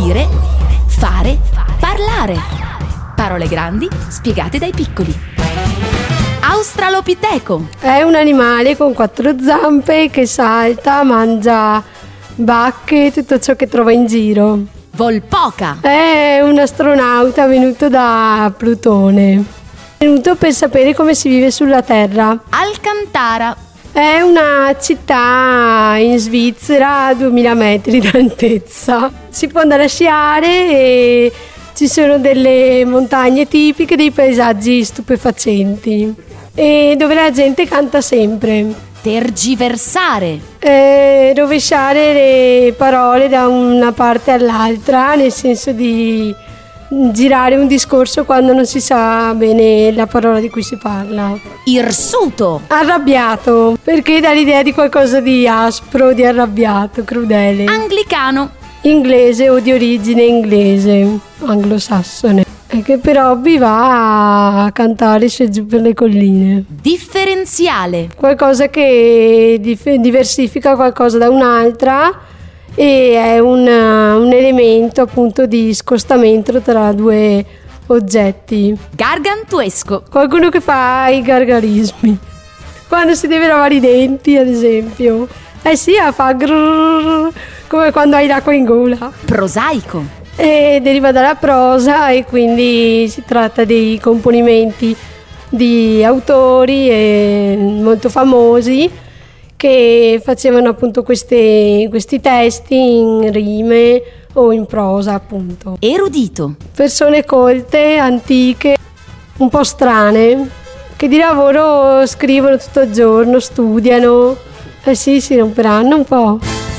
dire, fare, parlare. Parole grandi spiegate dai piccoli. Australopiteco è un animale con 4 zampe che salta, mangia bacche, tutto ciò che trova in giro. Volpoca È un astronauta venuto da Plutone, venuto per sapere come si vive sulla Terra. Alcantara È una città in Svizzera a 2000 metri d'altezza. Si può andare a sciare e ci sono delle montagne tipiche, dei paesaggi stupefacenti e dove la gente canta sempre. Tergiversare Rovesciare le parole da una parte all'altra, nel senso di girare un discorso quando non si sa bene la parola di cui si parla. Irsuto Arrabbiato, perché dà l'idea di qualcosa di aspro, di arrabbiato, crudele. Anglicano Inglese o di origine inglese, anglosassone, e che per hobby va a cantare su e giù per le colline. Differenziale Qualcosa che diversifica qualcosa da un'altra e è un elemento appunto di scostamento tra due oggetti. Gargantuesco Qualcuno che fa i gargarismi quando si deve lavare i denti, ad esempio. Sì, fa grrr, come quando hai l'acqua in gola. Prosaico E deriva dalla prosa e quindi si tratta dei componimenti di autori molto famosi che facevano appunto questi testi in rime o in prosa, appunto. Erudito Persone colte, antiche, un po' strane, che di lavoro scrivono tutto il giorno, studiano. Sì, si romperanno un po'.